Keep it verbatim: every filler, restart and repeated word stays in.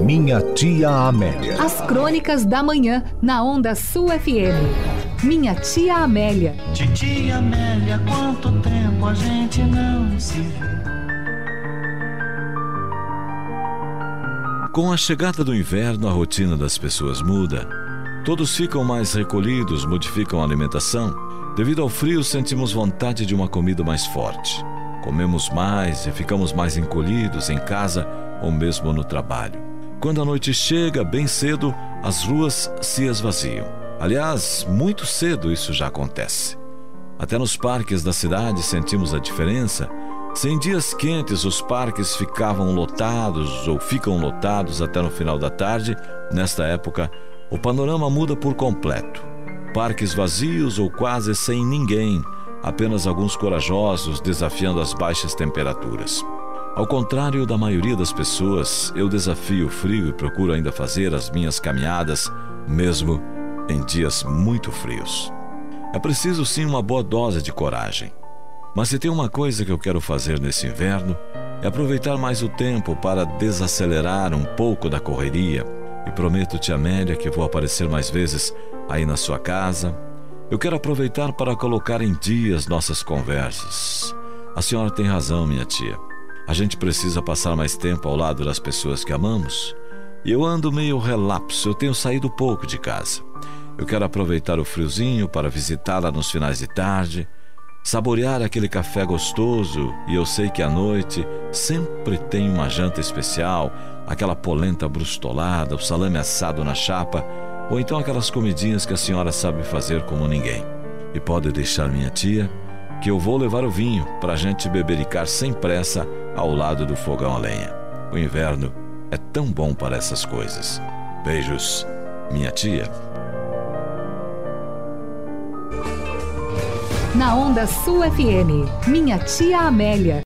Minha Tia Amélia. As crônicas da manhã, na Onda Sul F M. Minha Tia Amélia. Titia Amélia, quanto tempo a gente não se vê. Com a chegada do inverno, a rotina das pessoas muda. Todos ficam mais recolhidos, modificam a alimentação. Devido ao frio, sentimos vontade de uma comida mais forte. Comemos mais e ficamos mais encolhidos em casa ou mesmo no trabalho. Quando a noite chega, bem cedo, as ruas se esvaziam. Aliás, muito cedo isso já acontece. Até nos parques da cidade sentimos a diferença. Se em dias quentes os parques ficavam lotados ou ficam lotados até no final da tarde, nesta época, o panorama muda por completo. Parques vazios ou quase sem ninguém, apenas alguns corajosos desafiando as baixas temperaturas. Ao contrário da maioria das pessoas, eu desafio o frio e procuro ainda fazer as minhas caminhadas, mesmo em dias muito frios. É preciso sim uma boa dose de coragem. Mas se tem uma coisa que eu quero fazer nesse inverno, é aproveitar mais o tempo para desacelerar um pouco da correria. E prometo, tia Amélia, que vou aparecer mais vezes aí na sua casa. Eu quero aproveitar para colocar em dia as nossas conversas. A senhora tem razão, minha tia. A gente precisa passar mais tempo ao lado das pessoas que amamos. E eu ando meio relapso, eu tenho saído pouco de casa. Eu quero aproveitar o friozinho para visitá-la nos finais de tarde, saborear aquele café gostoso, e eu sei que à noite sempre tem uma janta especial, aquela polenta brustolada, o salame assado na chapa, ou então aquelas comidinhas que a senhora sabe fazer como ninguém. E pode deixar, minha tia, que eu vou levar o vinho para a gente bebericar sem pressa ao lado do fogão a lenha. O inverno é tão bom para essas coisas. Beijos, minha tia. Na Onda Sul F M, Minha Tia Amélia.